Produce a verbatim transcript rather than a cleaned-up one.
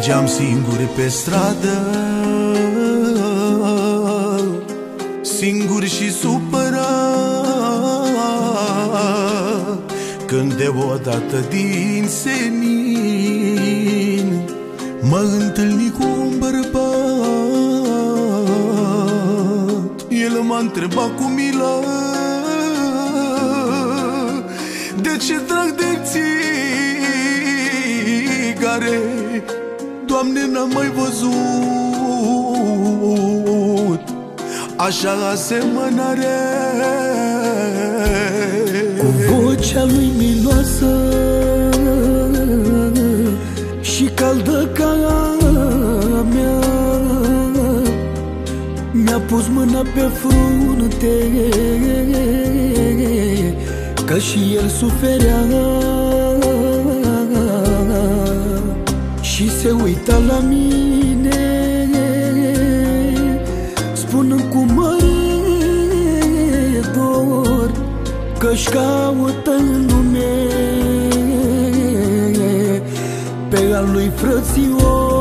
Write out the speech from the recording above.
Mergeam singuri pe stradă, singur și supărat, când deodată din senin mă întâlni cu un bărbat. El m-a întrebat cu milă: de ce trag de țigare? Doamne, n-am mai văzut așa asemănare. Cu vocea lui miloasă și caldă ca mea, mi-a pus mâna pe frunte, că și el suferea, și se uita la mine, spunând cu mare dor că-și caută în lume pe al lui frățior.